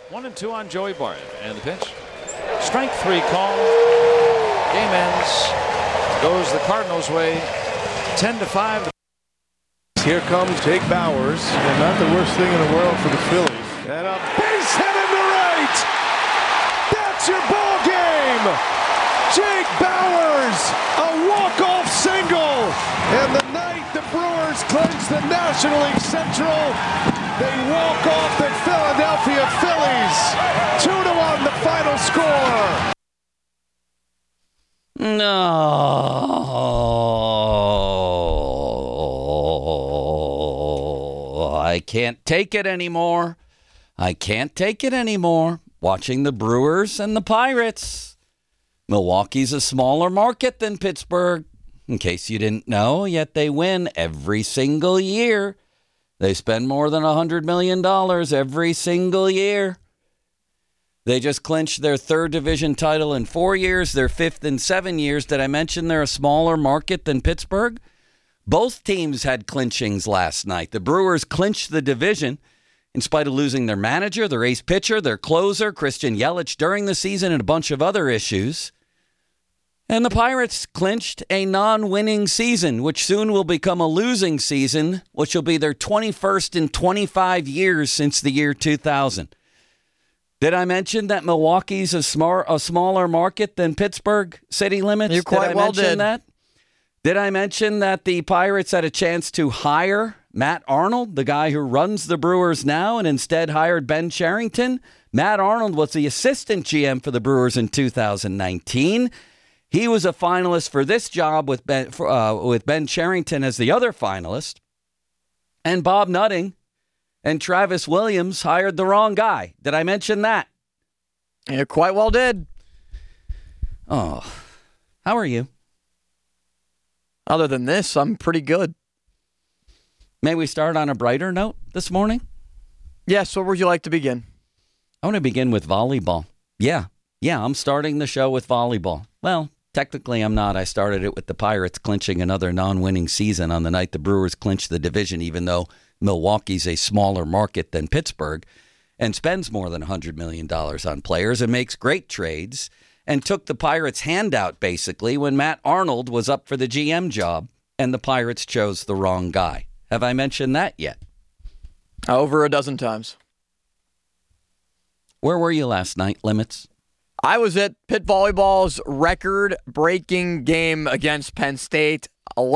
1-2 on Joey Bart. And the pitch. Strike 3 call. Game ends. Goes the Cardinals' way. 10-5. Here comes Jake Bauers, and not the worst thing in the world for the Phillies. And a base hit into right. That's your ball game. Jake Bauers, a walk-off single. And the night the Brewers clinch the National League Central, they walk off the Philadelphia Phillies. 2-1 the final score. No, I can't take it anymore. I can't take it anymore. Watching the Brewers and the Pirates. Milwaukee's a smaller market than Pittsburgh. In case you didn't know, yet they win every single year. They spend more than $100 million every single year. They just clinched their third division title in 4 years, their fifth in 7 years. Did I mention they're a smaller market than Pittsburgh? Both teams had clinchings last night. The Brewers clinched the division in spite of losing their manager, their ace pitcher, their closer, Christian Yelich, during the season, and a bunch of other issues. And the Pirates clinched a non-winning season, which soon will become a losing season, which will be their 21st in 25 years since the year 2000. Did I mention that Milwaukee's a smaller market than Pittsburgh city limits? You quite well did. That? Did I mention that the Pirates had a chance to hire Matt Arnold, the guy who runs the Brewers now, and instead hired Ben Cherington? Matt Arnold was the assistant GM for the Brewers in 2019. He was a finalist for this job with Ben Cherington as the other finalist. And Bob Nutting and Travis Williams hired the wrong guy. Did I mention that? You quite well did. Oh, how are you? Other than this, I'm pretty good. May we start on a brighter note this morning? Yes, where would you like to begin? I want to begin with volleyball. Yeah, I'm starting the show with volleyball. Well, technically I'm not. I started it with the Pirates clinching another non-winning season on the night the Brewers clinched the division, even though Milwaukee's a smaller market than Pittsburgh and spends more than $100 million on players and makes great trades and took the Pirates' handout, basically, when Matt Arnold was up for the GM job and the Pirates chose the wrong guy. Have I mentioned that yet? Over a dozen times. Where were you last night, Limits? I was at Pitt Volleyball's record-breaking game against Penn State.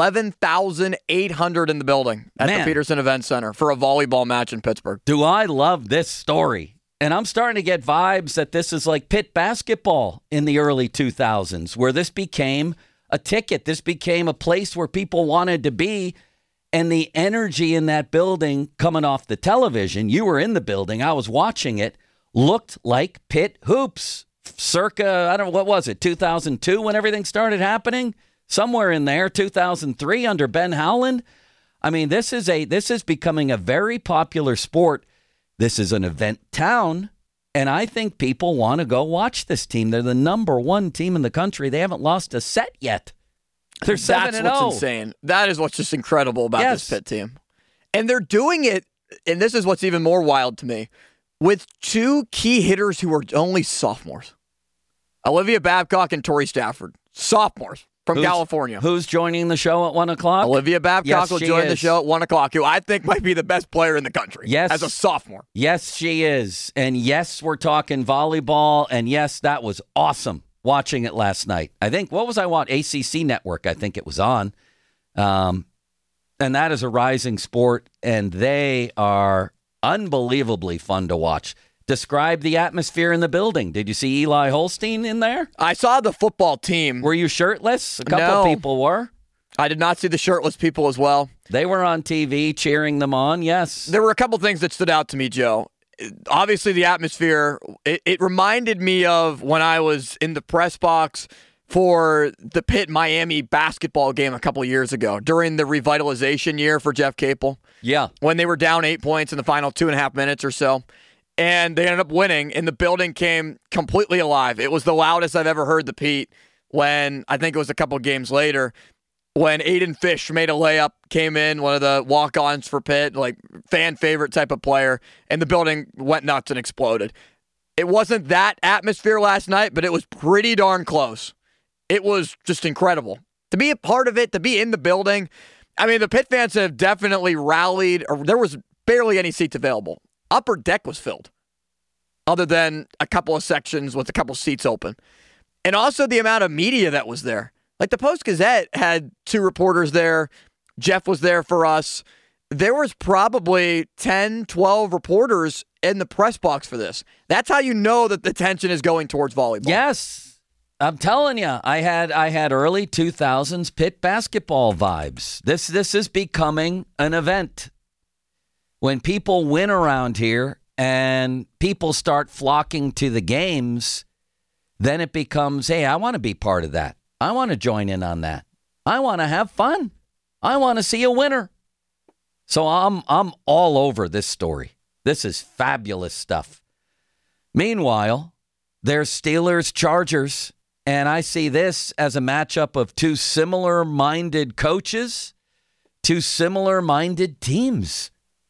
11,800 in the building at the Peterson Event Center for a volleyball match in Pittsburgh. Do I love this story? And I'm starting to get vibes that this is like Pitt basketball in the early 2000s, where this became a ticket. This became a place where people wanted to be. And the energy in that building coming off the television, you were in the building, I was watching it, looked like Pitt hoops. Circa, I don't know, what was it, 2002 when everything started happening? Somewhere in there, 2003 under Ben Howland. I mean, this is becoming a very popular sport. This is an event town, and I think people want to go watch this team. They're the number one team in the country. They haven't lost a set yet. They're 7-0. That's what's insane. That is what's just incredible about this Pitt team. And they're doing it, and this is what's even more wild to me, with two key hitters who are only sophomores. Olivia Babcock and Tori Stafford. Sophomores from California. Who's joining the show at 1 o'clock? Olivia Babcock will join the show at 1 o'clock, who I think might be the best player in the country as a sophomore. Yes, she is. And yes, we're talking volleyball. And yes, that was awesome watching it last night. I think, what was I watching? ACC Network, I think it was on. And that is a rising sport, and they are unbelievably fun to watch. Describe the atmosphere in the building. Did you see Eli Holstein in there? I saw the football team. Were you shirtless? A couple of people were. I did not see the shirtless people as well. They were on TV cheering them on, yes. There were a couple things that stood out to me, Joe. Obviously, the atmosphere, it reminded me of when I was in the press box for the Pitt-Miami basketball game a couple years ago during the revitalization year for Jeff Capel. Yeah. When they were down 8 points in the final 2.5 minutes or so. And they ended up winning, and the building came completely alive. It was the loudest I've ever heard the Pete when, I think it was a couple games later, when Aiden Fish made a layup, came in, one of the walk-ons for Pitt, like fan favorite type of player, and the building went nuts and exploded. It wasn't that atmosphere last night, but it was pretty darn close. It was just incredible. To be a part of it, to be in the building. I mean, the Pitt fans have definitely rallied. There was barely any seats available. Upper deck was filled, other than a couple of sections with a couple seats open. And also the amount of media that was there. Like the Post-Gazette had 2 reporters there. Jeff was there for us. There was probably 10, 12 reporters in the press box for this. That's how you know that the attention is going towards volleyball. Yes. I'm telling you, I had early 2000s Pitt basketball vibes. This is becoming an event. When people win around here and people start flocking to the games, then it becomes, hey, I want to be part of that. I want to join in on that. I want to have fun. I want to see a winner. So I'm all over this story. This is fabulous stuff. Meanwhile, there's Steelers-Chargers, and I see this as a matchup of 2 similar-minded coaches, 2 similar-minded teams.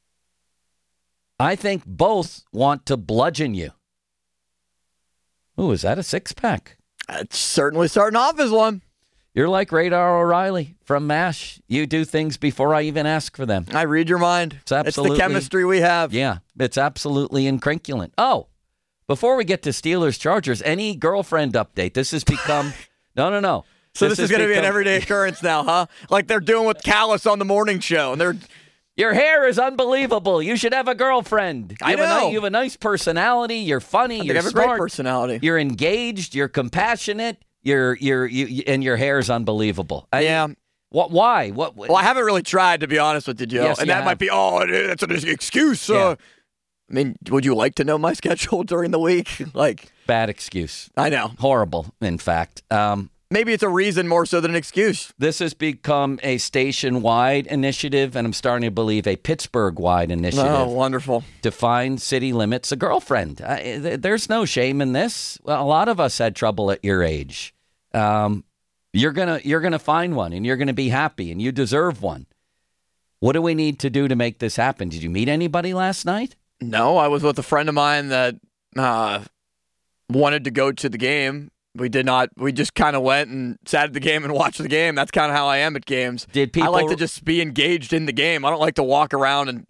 I think both want to bludgeon you. Ooh, is that a 6-pack? It's certainly starting off as one. You're like Radar O'Reilly from MASH. You do things before I even ask for them. I read your mind. It's the chemistry we have. Yeah, it's absolutely incrinculant. Oh, before we get to Steelers-Chargers, any girlfriend update? This has become... No. So this is going to be an everyday occurrence now, huh? Like they're doing with Callis on the morning show. And they're... Your hair is unbelievable. You should have a girlfriend. I know. You have a nice personality. You're funny. You're smart. Smart. A great personality. You're engaged. You're compassionate. And your hair is unbelievable. Yeah. Why? Well, I haven't really tried, to be honest with you, Joe. Yes, and that might be, that's an excuse. Yeah. I mean, would you like to know my schedule during the week? Bad excuse. I know. Horrible, in fact. Maybe it's a reason more so than an excuse. This has become a station-wide initiative, and I'm starting to believe a Pittsburgh-wide initiative. Oh, wonderful. To find city limits a girlfriend. There's no shame in this. Well, a lot of us had trouble at your age. You're gonna find one, and you're gonna be happy, and you deserve one. What do we need to do to make this happen? Did you meet anybody last night? No, I was with a friend of mine that wanted to go to the game. We did not. We just kind of went and sat at the game and watched the game. That's kind of how I am at games. I like to just be engaged in the game. I don't like to walk around and,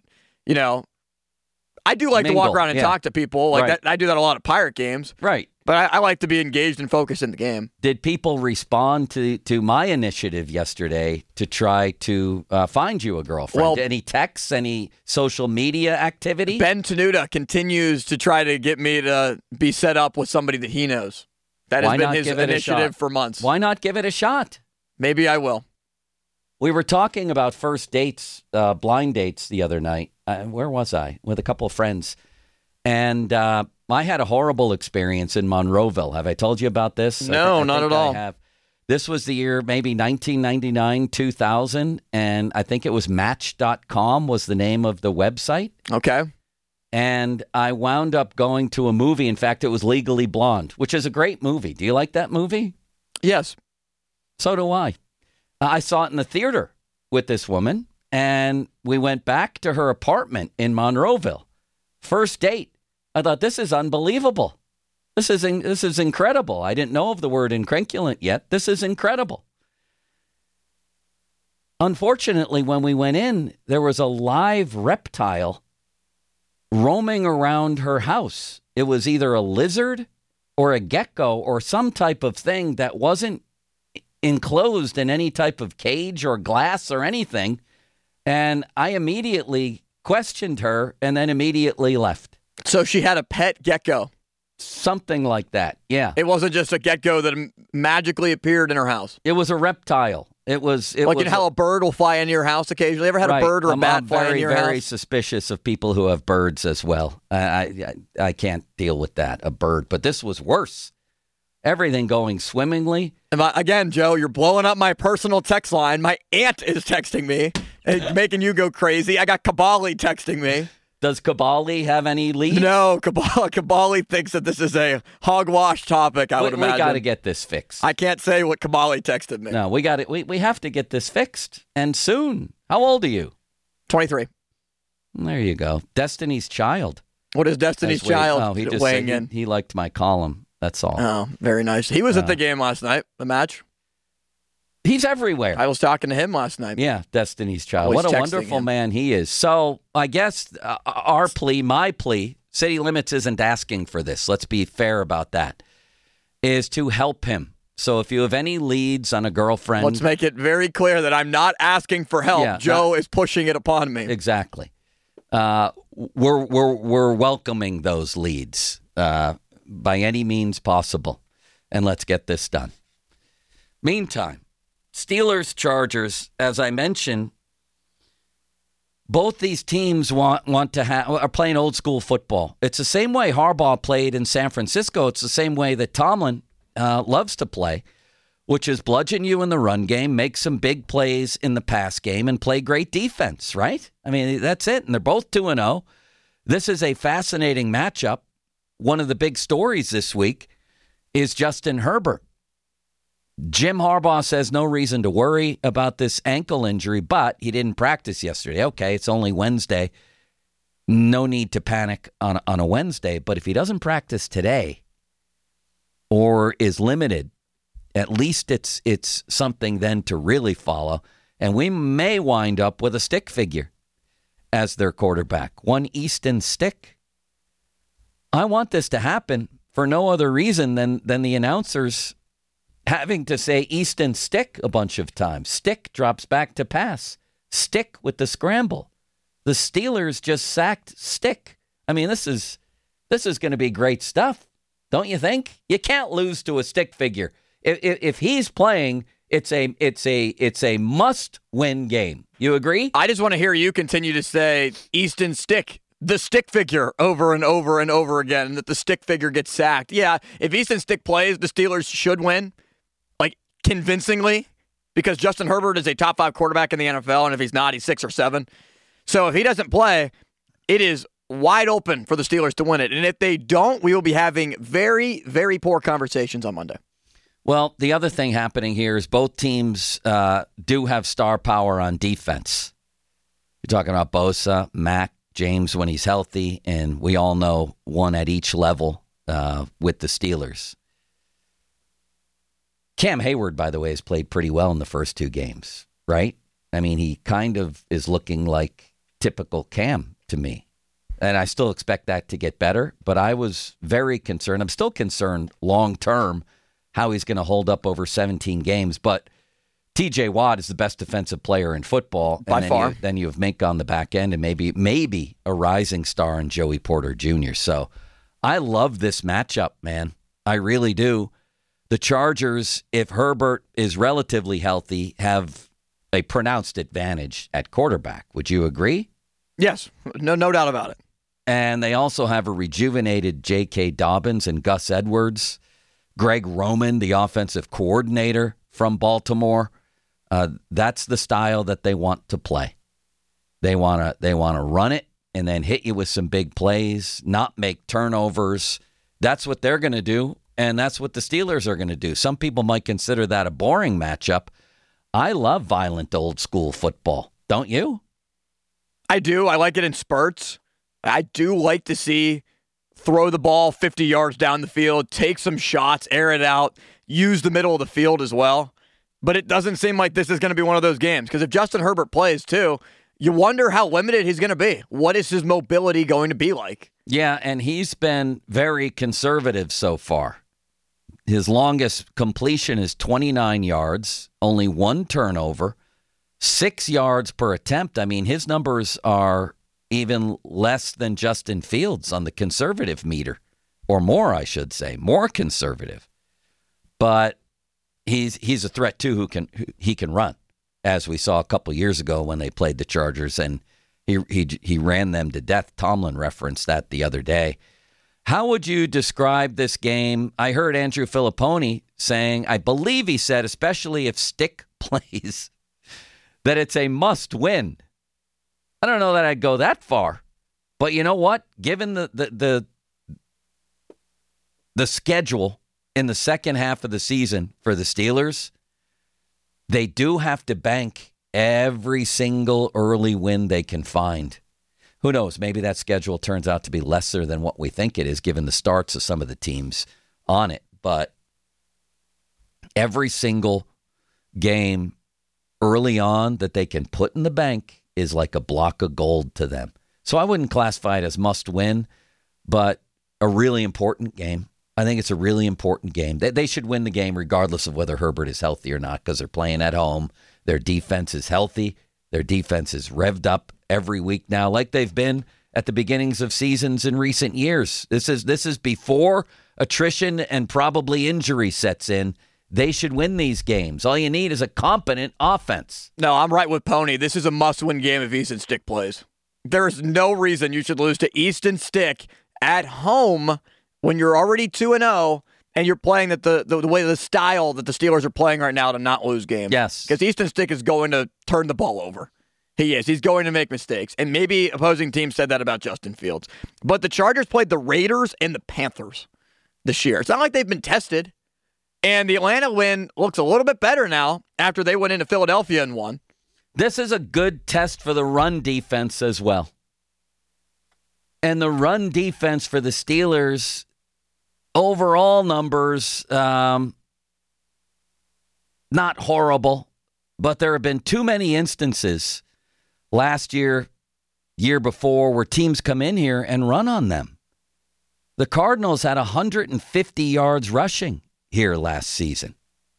I do like to walk around and talk to people. That. I do that a lot at Pirate games. Right. But I like to be engaged and focused in the game. Did people respond to my initiative yesterday to try to find you a girlfriend? Well, any texts, any social media activity? Ben Tenuta continues to try to get me to be set up with somebody that he knows. That has been his initiative for months. Why not give it a shot? Maybe I will. We were talking about first dates, blind dates the other night. Where was I? With a couple of friends. And I had a horrible experience in Monroeville. Have I told you about this? No, not at all. I have. This was the year maybe 1999, 2000. And I think it was Match.com was the name of the website. Okay. And I wound up going to a movie. In fact, it was Legally Blonde, which is a great movie. Do you like that movie? Yes. So do I. I saw it in the theater with this woman, and we went back to her apartment in Monroeville. First date. I thought, this is unbelievable. This is incredible. I didn't know of the word incrinculant yet. This is incredible. Unfortunately, when we went in, there was a live reptile roaming around her house. It was either a lizard or a gecko or some type of thing that wasn't enclosed in any type of cage or glass or anything. And I immediately questioned her and then immediately left. So she had a pet gecko. Something like that, yeah. It wasn't just a gecko that magically appeared in her house. It was a reptile. It was how a bird will fly into your house occasionally. Ever had a bird or a bat fly into your house? I'm very suspicious of people who have birds as well. I can't deal with that, a bird. But this was worse. Everything going swimmingly. Again, Joe, you're blowing up my personal text line. My aunt is texting me, making you go crazy. I got Kabali texting me. Does Kabali have any leads? No, Kabali thinks that this is a hogwash topic, I would imagine. We got to get this fixed. I can't say what Kabali texted me. No, we got it. We have to get this fixed, and soon. How old are you? 23. There you go. Destiny's Child. What is Destiny's Child he just weighing said in? He liked my column. That's all. Oh, very nice. He was at the game last night, the match. He's everywhere. I was talking to him last night. Yeah, Destiny's Child. Always What a texting wonderful him. man he is. So I guess my plea, City Limits isn't asking for this. Let's be fair about that, is to help him. So if you have any leads on a girlfriend. Let's make it very clear that I'm not asking for help. Yeah, Joe is pushing it upon me. Exactly. We're welcoming those leads by any means possible. And let's get this done. Meantime, Steelers, Chargers, as I mentioned, both these teams want to are playing old school football. It's the same way Harbaugh played in San Francisco. It's the same way that Tomlin loves to play, which is bludgeon you in the run game, make some big plays in the pass game, and play great defense, right? I mean, that's it. And they're both 2-0. This is a fascinating matchup. One of the big stories this week is Justin Herbert. Jim Harbaugh says no reason to worry about this ankle injury, but he didn't practice yesterday. Okay, it's only Wednesday. No need to panic on a Wednesday. But if he doesn't practice today or is limited, at least it's something then to really follow. And we may wind up with a stick figure as their quarterback. One Easton Stick. I want this to happen for no other reason than the announcers having to say Easton Stick a bunch of times. Stick drops back to pass. Stick with the scramble. The Steelers just sacked Stick. I mean, this is going to be great stuff, don't you think? You can't lose to a stick figure. If he's playing, it's a must-win game. You agree? I just want to hear you continue to say Easton Stick, the stick figure, over and over and over again, and that the stick figure gets sacked. Yeah, if Easton Stick plays, the Steelers should win, like convincingly, because Justin Herbert is a top 5 quarterback in the NFL, and if he's not, he's 6 or 7. So if he doesn't play, it is wide open for the Steelers to win it. And if they don't, we will be having very, very poor conversations on Monday. Well, the other thing happening here is both teams do have star power on defense. You're talking about Bosa, Mack, James when he's healthy, and we all know one at each level with the Steelers. Cam Hayward, by the way, has played pretty well in the first 2 games, right? I mean, he kind of is looking like typical Cam to me. And I still expect that to get better, but I was very concerned. I'm still concerned long-term how he's going to hold up over 17 games. But T.J. Watt is the best defensive player in football. By far. Then you have Mink on the back end and maybe a rising star in Joey Porter Jr. So I love this matchup, man. I really do. The Chargers, if Herbert is relatively healthy, have a pronounced advantage at quarterback. Would you agree? Yes, no doubt about it. And they also have a rejuvenated J.K. Dobbins and Gus Edwards. Greg Roman, the offensive coordinator from Baltimore. That's the style that they want to play. They want to run it and then hit you with some big plays, not make turnovers. That's what they're going to do, and that's what the Steelers are going to do. Some people might consider that a boring matchup. I love violent old school football. Don't you? I do. I like it in spurts. I do like to see throw the ball 50 yards down the field, take some shots, air it out, use the middle of the field as well. But it doesn't seem like this is going to be one of those games, because if Justin Herbert plays too, you wonder how limited he's going to be. What is his mobility going to be like? Yeah, and he's been very conservative so far. His longest completion is 29 yards, only 1 turnover, 6 yards per attempt. I mean, his numbers are even less than Justin Fields on the conservative meter, or more, I should say, more conservative. But he's a threat too. He can run, as we saw a couple years ago when they played the Chargers, and he ran them to death. Tomlin referenced that the other day. How would you describe this game? I heard Andrew Filipponi saying, I believe he said, especially if Stick plays, that it's a must-win. I don't know that I'd go that far, but you know what? Given the schedule in the second half of the season for the Steelers, they do have to bank every single early win they can find. Who knows? Maybe that schedule turns out to be lesser than what we think it is, given the starts of some of the teams on it. But every single game early on that they can put in the bank is like a block of gold to them. So I wouldn't classify it as must win, but a really important game. I think it's a really important game. They should win the game regardless of whether Herbert is healthy or not, because they're playing at home. Their defense is healthy. Their defense is revved up every week now, like they've been at the beginnings of seasons in recent years. This is before attrition and probably injury sets in. They should win these games. All you need is a competent offense. No, I'm right with Pony. This is a must-win game if Easton Stick plays. There is no reason you should lose to Easton Stick at home when you're already 2-0 and you're playing the way the style that the Steelers are playing right now to not lose games. Yes. Because Easton Stick is going to turn the ball over. He is. He's going to make mistakes. And maybe opposing teams said that about Justin Fields. But the Chargers played the Raiders and the Panthers this year. It's not like they've been tested. And the Atlanta win looks a little bit better now after they went into Philadelphia and won. This is a good test for the run defense as well. And the run defense for the Steelers, overall numbers, not horrible, but there have been too many instances last year, year before, where teams come in here and run on them. The Cardinals had 150 yards rushing here last season.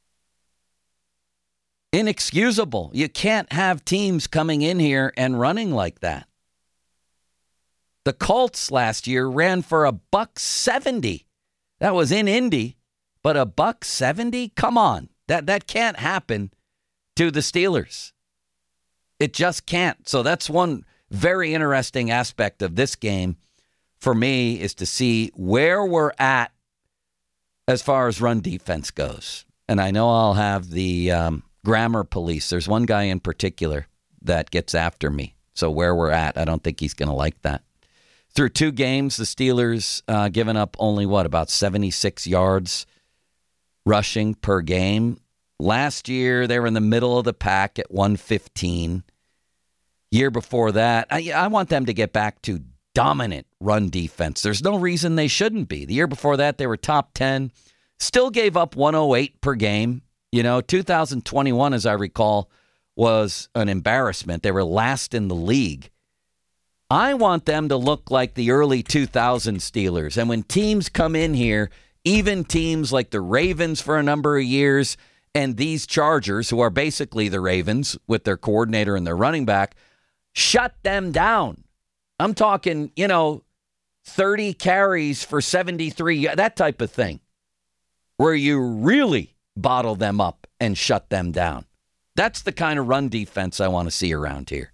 Inexcusable. You can't have teams coming in here and running like that. The Colts last year ran for $170. That was in Indy, but $170? Come on. That can't happen to the Steelers. It just can't. So that's one very interesting aspect of this game for me, is to see where we're at as far as run defense goes. And I know I'll have the grammar police. There's one guy in particular that gets after me. So where we're at, I don't think he's going to like that. Through 2 games, the Steelers given up only, about 76 yards rushing per game. Last year, they were in the middle of the pack at 115. Year before that, I want them to get back to dominant run defense. There's no reason they shouldn't be. The year before that, they were top 10. Still gave up 108 per game. 2021, as I recall, was an embarrassment. They were last in the league. I want them to look like the early 2000 Steelers. And when teams come in here, even teams like the Ravens for a number of years and these Chargers, who are basically the Ravens with their coordinator and their running back, shut them down. I'm talking, 30 carries for 73, that type of thing, where you really bottle them up and shut them down. That's the kind of run defense I want to see around here.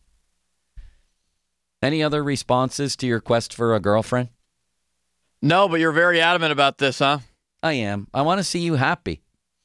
Any other responses to your quest for a girlfriend? No, but you're very adamant about this, huh? I am. I want to see you happy.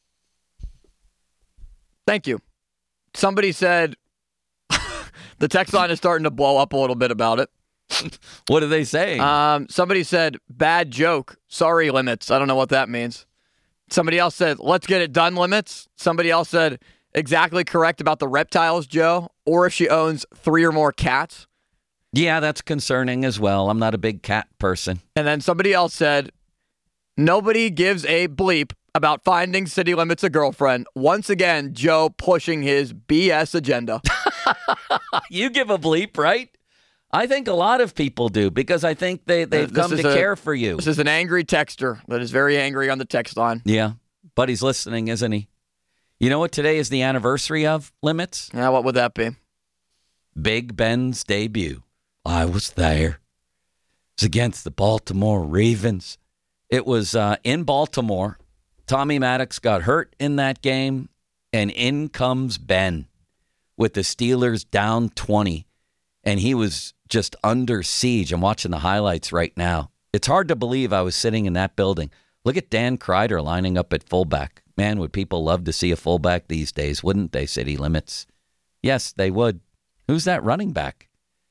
Thank you. Somebody said the text line is starting to blow up a little bit about it. What are they saying? Somebody said, bad joke. Sorry, Limits. I don't know what that means. Somebody else said, let's get it done, Limits. Somebody else said, exactly correct about the reptiles, Joe, or if she owns 3 or more cats. Yeah, that's concerning as well. I'm not a big cat person. And then somebody else said, nobody gives a bleep about finding City Limits a girlfriend. Once again, Joe pushing his BS agenda. You give a bleep, right? I think a lot of people do, because I think they've come to care for you. This is an angry texter that is very angry on the text line. Yeah, but he's listening, isn't he? You know what today is the anniversary of, Limits? Yeah, what would that be? Big Ben's debut. I was there. It was against the Baltimore Ravens. It was in Baltimore. Tommy Maddox got hurt in that game, and in comes Ben with the Steelers down 20, and he was just under siege. I'm watching the highlights right now. It's hard to believe I was sitting in that building. Look at Dan Kreider lining up at fullback. Man, would people love to see a fullback these days, wouldn't they, City Limits? Yes, they would. Who's that running back?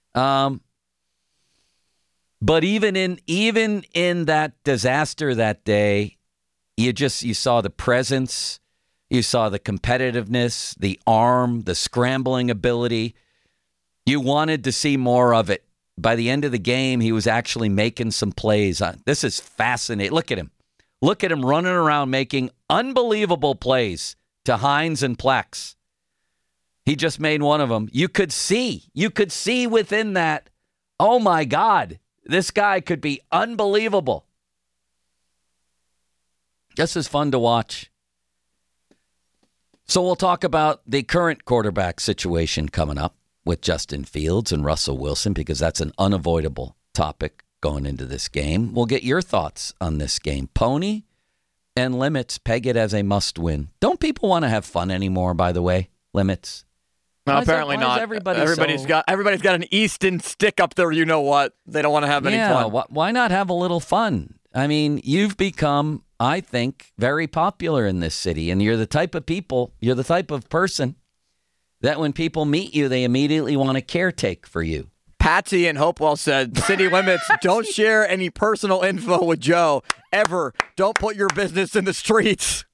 But even in that disaster that day, you saw the presence, you saw the competitiveness, the arm, the scrambling ability. You wanted to see more of it by the end of the game, he was actually making some plays. This is fascinating. Look at him. Look at him running around making unbelievable plays to Hines and Plex. He just made one of them. You could see within that, oh my God, this guy could be unbelievable. This is fun to watch. So we'll talk about the current quarterback situation coming up with Justin Fields and Russell Wilson, because that's an unavoidable topic going into this game. We'll get your thoughts on this game. Pony and Limits peg it as a must-win. Don't people want to have fun anymore, by the way, Limits? No, apparently not. Everybody's got an Easton stick up there. You know what? They don't want to have any fun. Why not have a little fun? I mean, you've become, I think, very popular in this city, and you're the type of person that when people meet you, they immediately want to caretake for you. Patsy in Hopewell said, City Limits, don't share any personal info with Joe, ever. Don't put your business in the streets.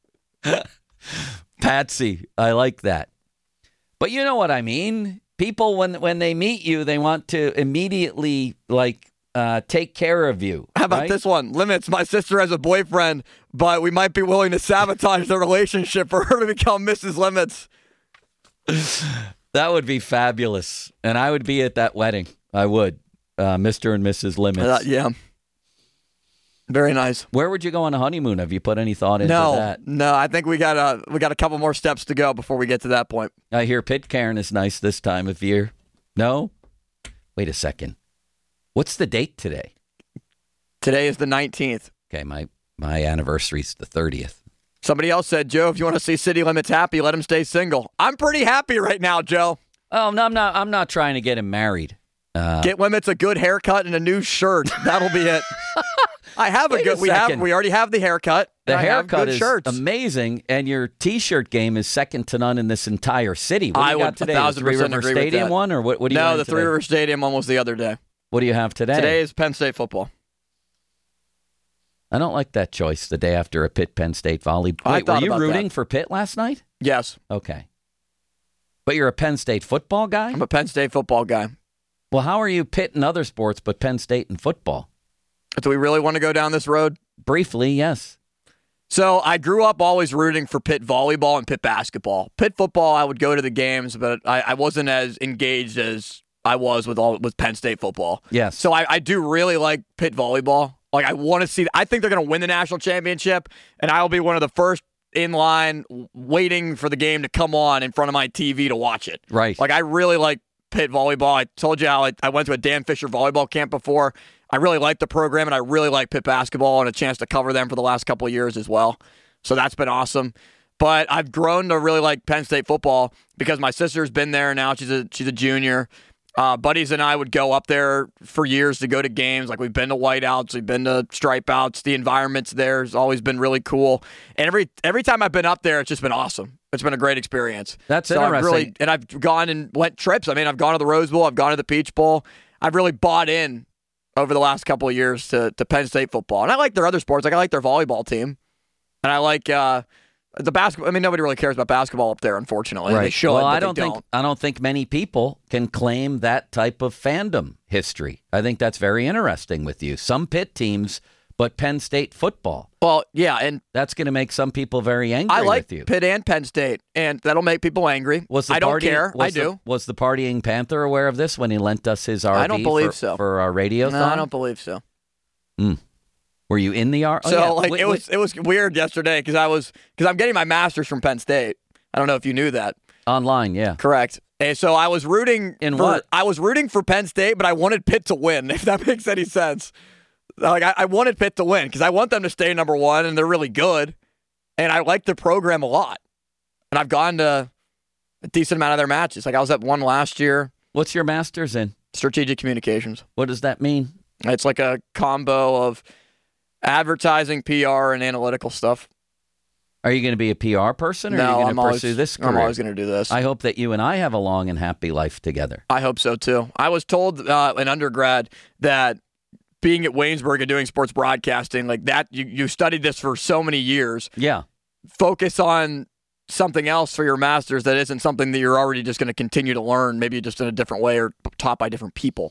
Patsy, I like that. But you know what I mean? People, when they meet you, they want to immediately, take care of you. How about this one? Limits, my sister has a boyfriend, but we might be willing to sabotage the relationship for her to become Mrs. Limits. That would be fabulous. And I would be at that wedding. I would. Mr. and Mrs. Limits. Yeah. Very nice. Where would you go on a honeymoon? Have you put any thought into that? No, I think we got a couple more steps to go before we get to that point. I hear Pitcairn is nice this time of year. No? Wait a second. What's the date today? Today is the 19th. Okay, my anniversary's the 30th. Somebody else said, Joe, if you want to see City Limits happy, let him stay single. I'm pretty happy right now, Joe. Oh, no, I'm not trying to get him married. Get Limits a good haircut and a new shirt. That'll be it. I have we already have the haircut. The haircut is amazing, and your T-shirt game is second to none in this entire city. What do you got today? The Three River Stadium one, or what do you? No, the Three River Stadium one was the other day. What do you have today? Today is Penn State football. I don't like that choice. The day after a Pitt-Penn State volley. Wait, were you rooting for Pitt last night? Yes. Okay. But you're a Penn State football guy? I'm a Penn State football guy. Well, how are you Pitt in other sports but Penn State in football? Do we really want to go down this road? Briefly, yes. So I grew up always rooting for Pitt volleyball and Pitt basketball. Pitt football, I would go to the games, but I wasn't as engaged as I was with Penn State football. Yes. So I do really like Pitt volleyball. Like, I want to see. I think they're going to win the national championship, and I'll be one of the first in line waiting for the game to come on in front of my TV to watch it. Right. Like, I really like Pitt volleyball. I told you how I went to a Dan Fisher volleyball camp before. I really like the program, and I really like Pitt basketball and a chance to cover them for the last couple of years as well. So that's been awesome. But I've grown to really like Penn State football because my sister's been there now. She's a junior. Buddies and I would go up there for years to go to games. Like, we've been to whiteouts, we've been to stripeouts. The environment's there has always been really cool. And every time I've been up there, it's just been awesome. It's been a great experience. That's interesting. I've gone and went trips. I mean, I've gone to the Rose Bowl, I've gone to the Peach Bowl. I've really bought in over the last couple of years to Penn State football. And I like their other sports. Like, I like their volleyball team. And I like the basketball. I mean, nobody really cares about basketball up there, unfortunately. Right. They should, well, but I don't think many people can claim that type of fandom history. I think that's very interesting with you. Some Pitt teams, but Penn State football. Well, yeah, and that's going to make some people very angry with you. I like Pitt and Penn State, and that'll make people angry. I don't care. I do. Was the Partying Panther aware of this when he lent us his RV? I don't believe so. For our radio No, I don't believe so. Were you in the RV? It was weird yesterday because I'm getting my master's from Penn State. I don't know if you knew that. Online, yeah. Correct. And so I was rooting what? I was rooting for Penn State, but I wanted Pitt to win, if that makes any sense. Like, I wanted Pitt to win because I want them to stay number one, and they're really good. And I like their program a lot. And I've gone to a decent amount of their matches. Like, I was at one last year. What's your master's in? Strategic communications. What does that mean? It's like a combo of advertising, PR, and analytical stuff. Are you going to be a PR person, or are you going to pursue this career? I'm always going to do this. I hope that you and I have a long and happy life together. I hope so, too. I was told in undergrad that being at Waynesburg and doing sports broadcasting, like that, you studied this for so many years. Yeah. Focus on something else for your master's that isn't something that you're already just going to continue to learn, maybe just in a different way or taught by different people.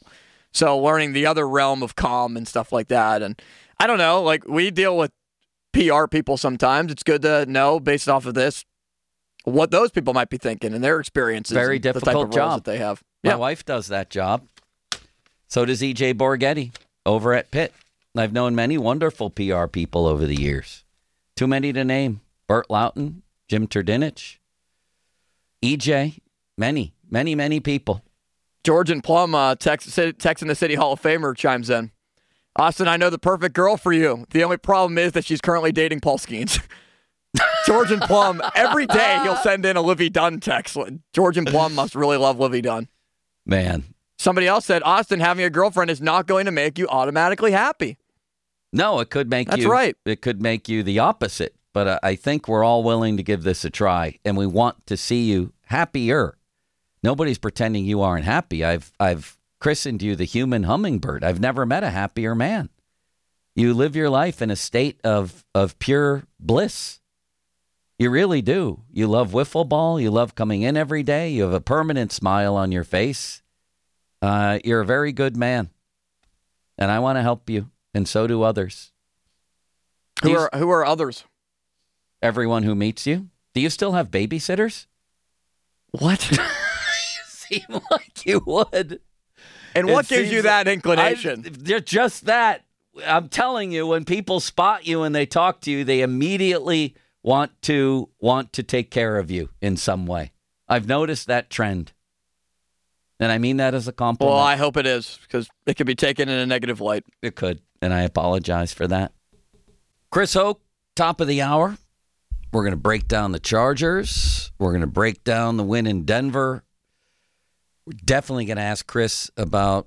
So learning the other realm of calm and stuff like that. And I don't know, like we deal with PR people sometimes. It's good to know based off of this what those people might be thinking and their experiences. Very and difficult the type of job roles that they have. My wife does that job. So does E.J. Borghetti over at Pitt. I've known many wonderful PR people over the years. Too many to name. Bert Loughton, Jim Turdinich, E.J., many people. George and Plum, texting the City Hall of Famer, chimes in. Austin, I know the perfect girl for you. The only problem is that she's currently dating Paul Skeens. George and Plum, every day he'll send in a Livy Dunn text. George and Plum must really love Livy Dunn. Man. Somebody else said, Austin, having a girlfriend is not going to make you automatically happy. No, it could make That's right. It could make you the opposite. But I think we're all willing to give this a try, and we want to see you happier. Nobody's pretending you aren't happy. I've christened you the human hummingbird. I've never met a happier man. You live your life in a state of pure bliss. You really do. You love wiffle ball. You love coming in every day. You have a permanent smile on your face. You're a very good man, and I want to help you, and so do others. Who are others? Everyone who meets you. Do you still have babysitters? What? You seem like you would. And what gives you that inclination? Just that. I'm telling you, when people spot you and they talk to you, they immediately want to take care of you in some way. I've noticed that trend. And I mean that as a compliment. Well, I hope it is, because it could be taken in a negative light. It could, and I apologize for that. Chris Hoke, top of the hour. We're going to break down the Chargers. We're going to break down the win in Denver. We're definitely going to ask Chris about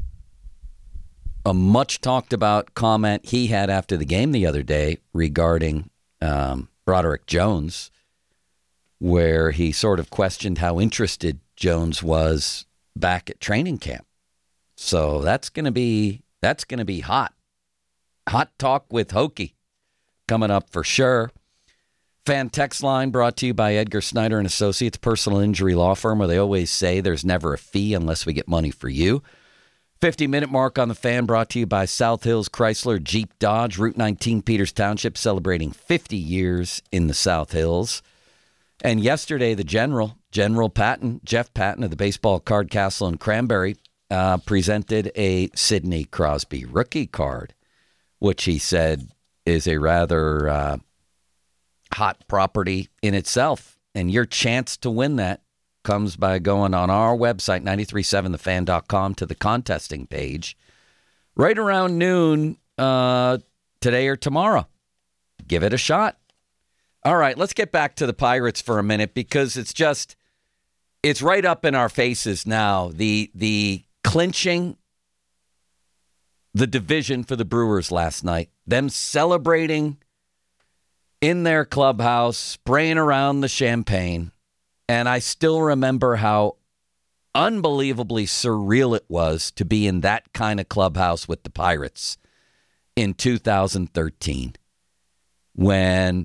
a much-talked-about comment he had after the game the other day regarding Broderick Jones, where he sort of questioned how interested Jones was back at training camp. So that's going to be hot. Hot talk with Hokie coming up for sure. Fan text line brought to you by Edgar Snyder and Associates, personal injury law firm, where they always say there's never a fee unless we get money for you. 50-minute mark on the Fan brought to you by South Hills Chrysler Jeep Dodge, Route 19, Peters Township, celebrating 50 years in the South Hills. And yesterday, the General Patton, Jeff Patton of the Baseball Card Castle in Cranberry, presented a Sidney Crosby rookie card, which he said is a rather hot property in itself. And your chance to win that comes by going on our website, 937thefan.com, to the contesting page right around noon today or tomorrow. Give it a shot. All right, let's get back to the Pirates for a minute, because it's right up in our faces now. The clinching the division for the Brewers last night, them celebrating in their clubhouse, spraying around the champagne. And I still remember how unbelievably surreal it was to be in that kind of clubhouse with the Pirates in 2013 when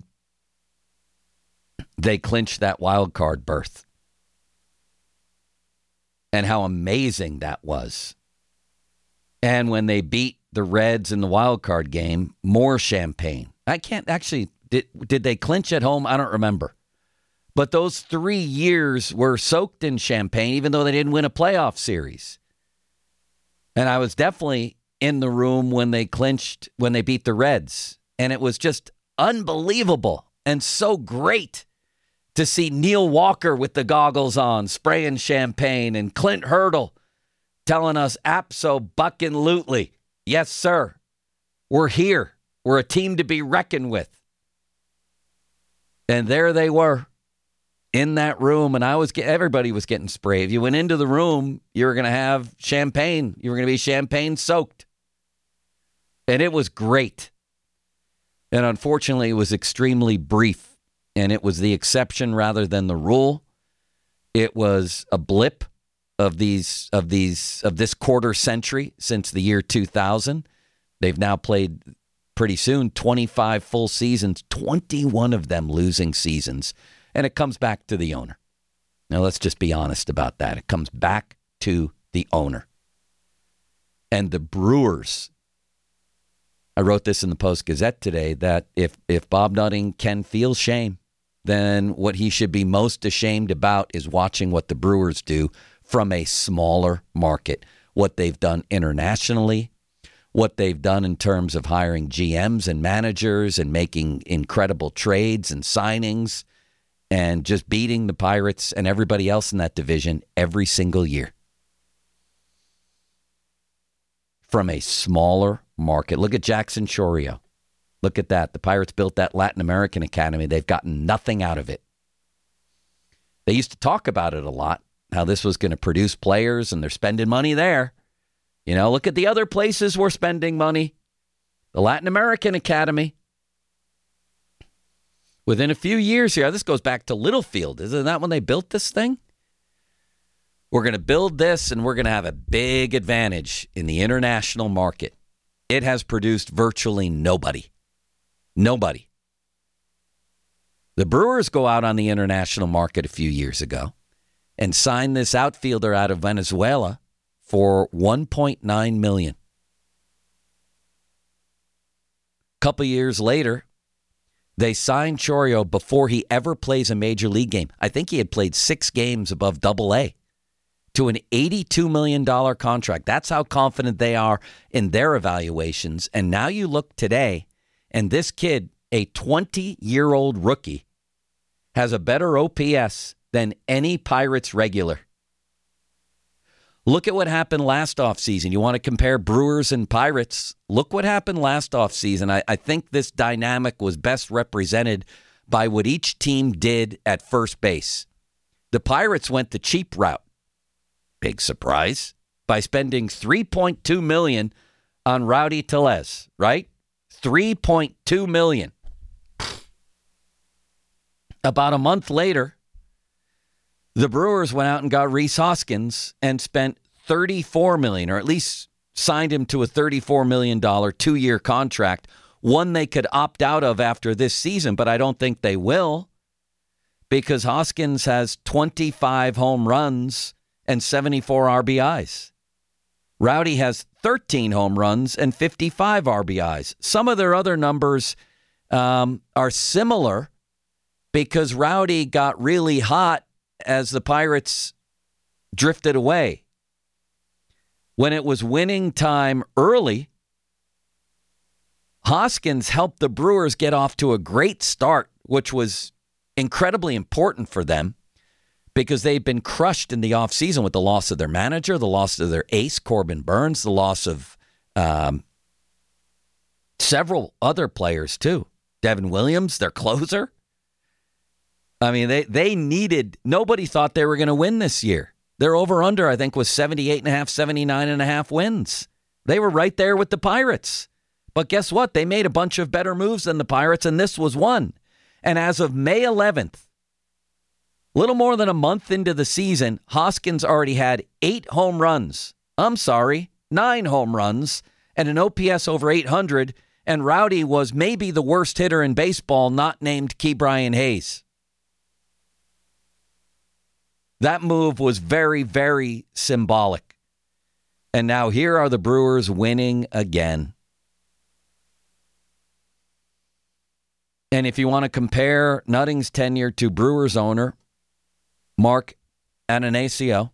they clinched that wild card berth. And how amazing that was. And when they beat the Reds in the wild card game, more champagne. I can't actually, did they clinch at home? I don't remember. But those 3 years were soaked in champagne, even though they didn't win a playoff series. And I was definitely in the room when they clinched, when they beat the Reds. And it was just unbelievable and so great to see Neil Walker with the goggles on, spraying champagne, and Clint Hurdle telling us abso-bucking-lutely, yes, sir, we're here. We're a team to be reckoned with. And there they were in that room, and everybody was getting sprayed. If you went into the room, you were going to have champagne. You were going to be champagne-soaked. And it was great. And unfortunately, it was extremely brief. And it was the exception rather than the rule. It was a blip of this quarter century since the year 2000. They've now played pretty soon 25 full seasons, 21 of them losing seasons. And it comes back to the owner. Now, let's just be honest about that. It comes back to the owner. And the Brewers, I wrote this in the Post-Gazette today, that if Bob Nutting can feel shame, then what he should be most ashamed about is watching what the Brewers do from a smaller market, what they've done internationally, what they've done in terms of hiring GMs and managers and making incredible trades and signings and just beating the Pirates and everybody else in that division every single year. From a smaller market. Look at Jackson Chourio. Look at that. The Pirates built that Latin American Academy. They've gotten nothing out of it. They used to talk about it a lot, how this was going to produce players, and they're spending money there. You know, look at the other places we're spending money. The Latin American Academy. Within a few years here, this goes back to Littlefield. Isn't that when they built this thing? We're going to build this, and we're going to have a big advantage in the international market. It has produced virtually nobody. Nobody. The Brewers go out on the international market a few years ago and sign this outfielder out of Venezuela for $1.9 million. A couple years later, they signed Chourio before he ever plays a major league game. I think he had played 6 games above Double-A to an $82 million contract. That's how confident they are in their evaluations. And now you look today, and this kid, a 20-year-old rookie, has a better OPS than any Pirates regular. Look at what happened last offseason. You want to compare Brewers and Pirates? Look what happened last offseason. I think this dynamic was best represented by what each team did at first base. The Pirates went the cheap route. Big surprise. By spending $3.2 million on Rowdy Tellez, right? $3.2 million. About a month later, the Brewers went out and got Rhys Hoskins and spent $34 million, or at least signed him to a $34 million 2-year contract, one they could opt out of after this season, but I don't think they will, because Hoskins has 25 home runs and 74 RBIs. Rowdy has 13 home runs and 55 RBIs. Some of their other numbers are similar because Rowdy got really hot as the Pirates drifted away. When it was winning time early, Hoskins helped the Brewers get off to a great start, which was incredibly important for them because they've been crushed in the offseason with the loss of their manager, the loss of their ace, Corbin Burns, the loss of several other players too. Devin Williams, their closer. I mean, they needed, nobody thought they were going to win this year. Their over-under, I think, was 78.5, 79.5 wins. They were right there with the Pirates. But guess what? They made a bunch of better moves than the Pirates, and this was one. And as of May 11th, a little more than a month into the season, Hoskins already had 9 home runs, and an OPS over 800, and Rowdy was maybe the worst hitter in baseball, not named Ke'Bryan Hayes. That move was very, very symbolic. And now here are the Brewers winning again. And if you want to compare Nutting's tenure to Brewers owner Mark Attanasio,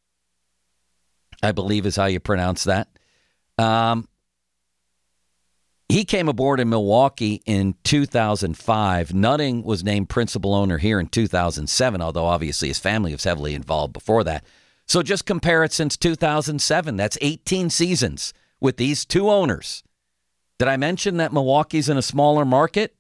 I believe is how you pronounce that. He came aboard in Milwaukee in 2005. Nutting was named principal owner here in 2007, although obviously his family was heavily involved before that. So just compare it since 2007. That's 18 seasons with these two owners. Did I mention that Milwaukee's in a smaller market?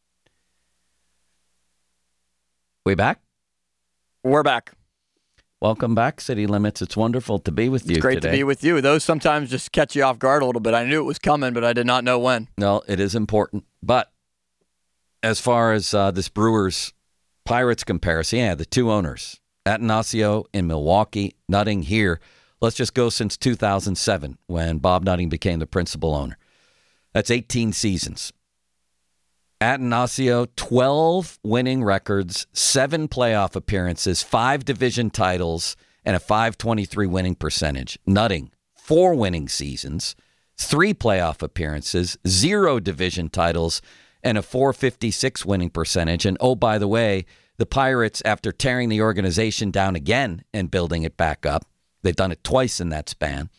We back? We're back. Welcome back, City Limits. It's wonderful to be with you today. It's great to be with you. Those sometimes just catch you off guard a little bit. I knew it was coming, but I did not know when. No, it is important. But as far as this Brewers-Pirates comparison, the two owners, Attanasio in Milwaukee, Nutting here. Let's just go since 2007 when Bob Nutting became the principal owner. That's 18 seasons. Attanasio, 12 winning records, 7 playoff appearances, 5 division titles, and a .523 winning percentage. Nutting, 4 winning seasons, 3 playoff appearances, 0 division titles, and a .456 winning percentage. And oh, by the way, the Pirates, after tearing the organization down again and building it back up, they've done it twice in that span,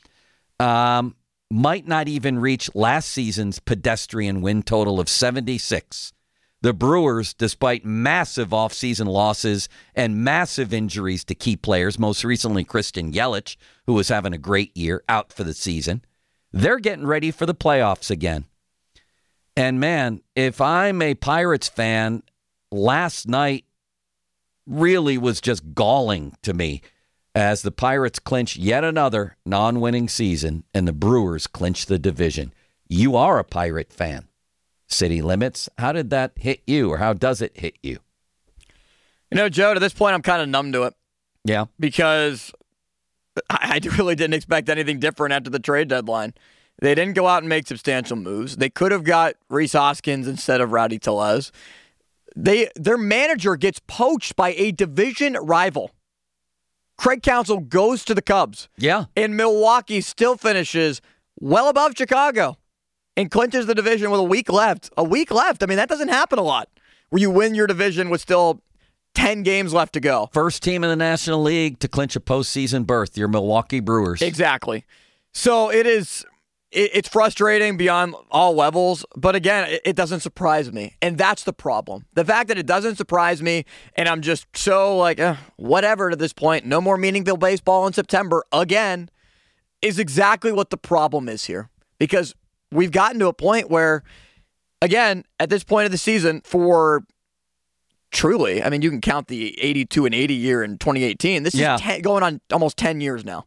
might not even reach last season's pedestrian win total of 76. The Brewers, despite massive offseason losses and massive injuries to key players, most recently Christian Yelich, who was having a great year, out for the season, they're getting ready for the playoffs again. And man, if I'm a Pirates fan, last night really was just galling to me as the Pirates clinch yet another non-winning season and the Brewers clinch the division. You are a Pirate fan. City Limits, how did that hit you, or how does it hit you? You know, Joe, to this point, I'm kind of numb to it. Yeah. Because I really didn't expect anything different after the trade deadline. They didn't go out and make substantial moves. They could have got Rhys Hoskins instead of Rowdy Tellez. Their manager gets poached by a division rival. Craig Counsell goes to the Cubs. Yeah. And Milwaukee still finishes well above Chicago and clinches the division with a week left. A week left. I mean, that doesn't happen a lot, where you win your division with still 10 games left to go. First team in the National League to clinch a postseason berth, your Milwaukee Brewers. Exactly. So it's frustrating beyond all levels, but again, it doesn't surprise me. And that's the problem. The fact that it doesn't surprise me, and I'm just so like, whatever to this point, no more meaningful baseball in September again, is exactly what the problem is here. Because we've gotten to a point where, again, at this point of the season, for truly, I mean, you can count the 82-80 year in 2018. This is going on almost 10 years now.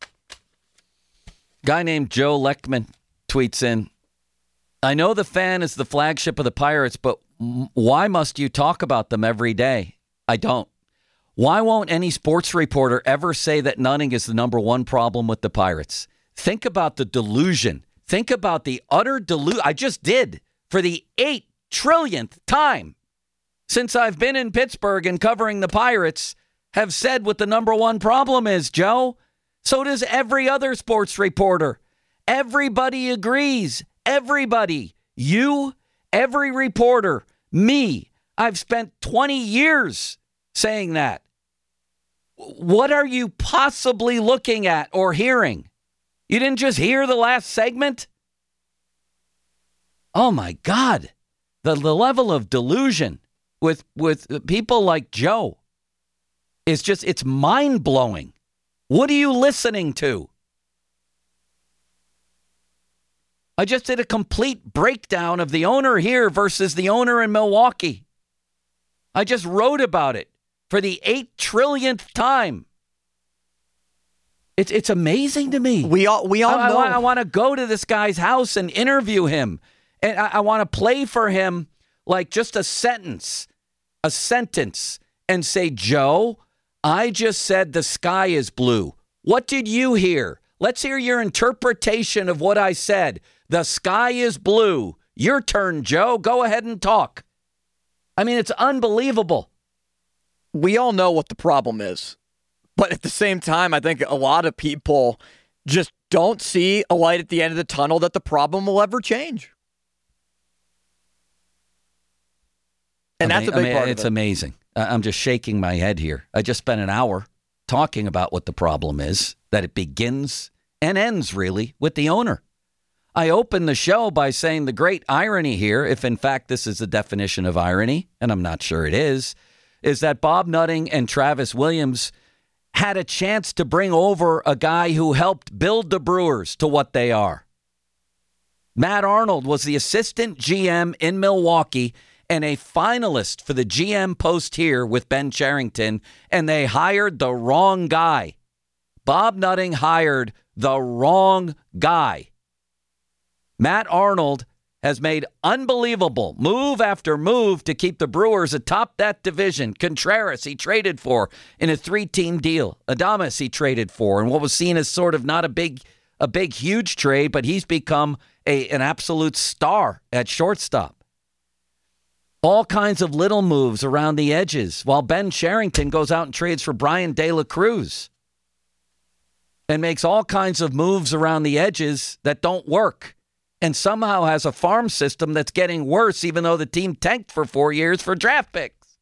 Guy named Joe Leckman tweets in, I know the Fan is the flagship of the Pirates, but why must you talk about them every day? I don't. Why won't any sports reporter ever say that Nunning is the number one problem with the Pirates? Think about the delusion. Think about the utter delusion. I just did for the 8 trillionth time since I've been in Pittsburgh and covering the Pirates, have said what the number one problem is, Joe. So does every other sports reporter. Everybody agrees. Everybody. You, every reporter, me. I've spent 20 years saying that. What are you possibly looking at or hearing? You didn't just hear the last segment? Oh, my God. The level of delusion with people like Joe is just, it's mind-blowing. What are you listening to? I just did a complete breakdown of the owner here versus the owner in Milwaukee. I just wrote about it for the 8 trillionth time. It's amazing to me. We all know. I want to go to this guy's house and interview him. And I want to play for him like just a sentence, and say, Joe, I just said the sky is blue. What did you hear? Let's hear your interpretation of what I said. The sky is blue. Your turn, Joe. Go ahead and talk. I mean, it's unbelievable. We all know what the problem is. But at the same time, I think a lot of people just don't see a light at the end of the tunnel that the problem will ever change. And that's a big part of it. It's amazing. I'm just shaking my head here. I just spent an hour talking about what the problem is, that it begins and ends, really, with the owner. I opened the show by saying the great irony here, if in fact this is the definition of irony, and I'm not sure it is that Bob Nutting and Travis Williams had a chance to bring over a guy who helped build the Brewers to what they are. Matt Arnold was the assistant GM in Milwaukee and a finalist for the GM post here with Ben Cherington, and they hired the wrong guy. Bob Nutting hired the wrong guy. Matt Arnold has made unbelievable move after move to keep the Brewers atop that division. Contreras he traded for in a 3-team deal. Adames he traded for, and what was seen as sort of not a big, huge trade, but he's become an absolute star at shortstop. All kinds of little moves around the edges, while Ben Cherington goes out and trades for Brian De La Cruz. and makes all kinds of moves around the edges that don't work, and somehow has a farm system that's getting worse even though the team tanked for 4 years for draft picks.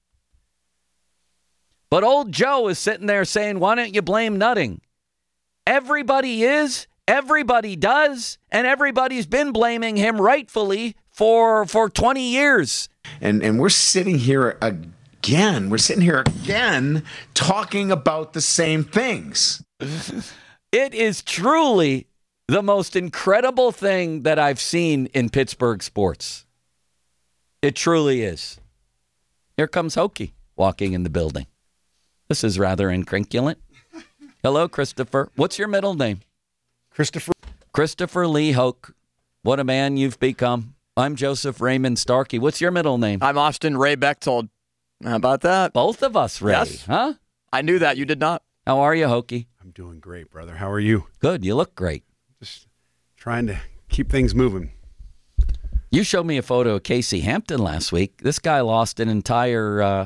But old Joe is sitting there saying, why don't you blame Nutting? Everybody is, everybody does, and everybody's been blaming him rightfully for 20 years. And we're sitting here again. We're sitting here again talking about the same things. It is truly the most incredible thing that I've seen in Pittsburgh sports. It truly is. Here comes Hokie walking in the building. This is rather incrinculant. Hello, Christopher. What's your middle name? Christopher Lee Hoke. What a man you've become. I'm Joseph Raymond Starkey. What's your middle name? I'm Austin Ray Bechtold. How about that? Both of us, Ray. Yes. Huh? I knew that. You did not. How are you, Hokie? I'm doing great, brother. How are you? Good. You look great. Just trying to keep things moving. You showed me a photo of Casey Hampton last week. This guy lost an entire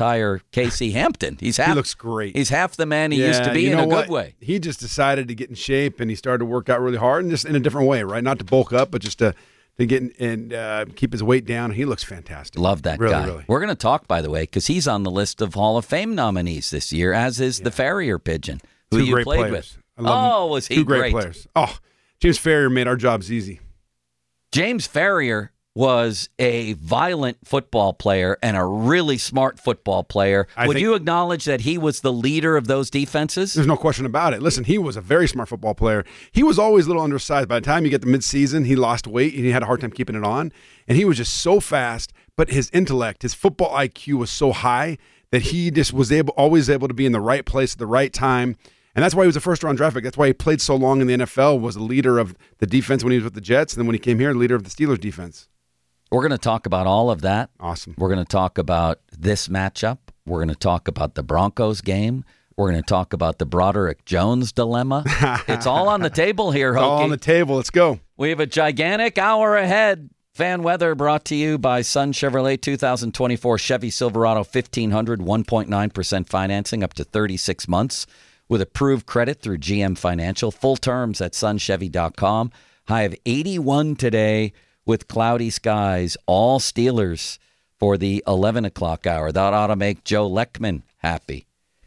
Casey Hampton. He looks great. He's half the man he used to be in a good way. He just decided to get in shape, and he started to work out really hard, and just in a different way, right? Not to bulk up, but just to get in and keep his weight down. He looks fantastic. Love that really, guy. Really. We're going to talk, by the way, because he's on the list of Hall of Fame nominees this year, as is the Farrier Pigeon, who you played players. with. Was he Two great players. Oh, James Farrier made our jobs easy. James Farrier was a violent football player and a really smart football player. Would you acknowledge that he was the leader of those defenses? There's no question about it. Listen, he was a very smart football player. He was always a little undersized. By the time you get to midseason, he lost weight and he had a hard time keeping it on. And he was just so fast, but his intellect, his football IQ was so high that he just was always able to be in the right place at the right time. And that's why he was a first-round draft pick. That's why he played so long in the NFL, was the leader of the defense when he was with the Jets, and then when he came here, the leader of the Steelers defense. We're going to talk about all of that. Awesome. We're going to talk about this matchup. We're going to talk about the Broncos game. We're going to talk about the Broderick Jones dilemma. It's all on the table here, Hokie. It's all on the table. Let's go. We have a gigantic hour ahead. Fan weather brought to you by Sun Chevrolet 2024 Chevy Silverado 1500, 1.9% financing up to 36 months with approved credit through GM Financial. Full terms at sunchevy.com. High of 81 today with cloudy skies. All Steelers for the 11 o'clock hour. That ought to make Joe Leckman happy.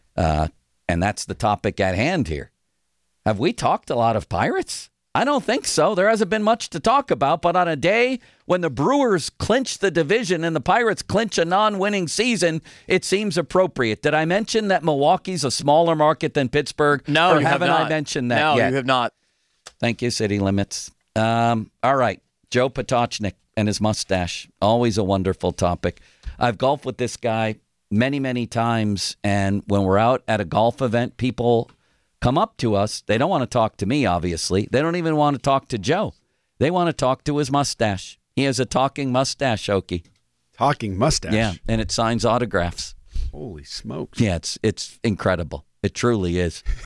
And that's the topic at hand here. Have we talked a lot of Pirates? I don't think so. There hasn't been much to talk about, but on a day when the Brewers clinch the division and the Pirates clinch a non-winning season, it seems appropriate. Did I mention that Milwaukee's a smaller market than Pittsburgh? No, or you haven't have not. I mentioned that yet? No, you have not. Thank you, City Limits. All right, Joe Potochnik and his mustache. Always a wonderful topic. I've golfed with this guy many, many times, and when we're out at a golf event, people come up to us. They don't want to talk to me, obviously. They don't even want to talk to Joe. They want to talk to his mustache. He has a talking mustache, Hokie. Talking mustache? Yeah, and it signs autographs. Holy smokes. Yeah, it's incredible. It truly is.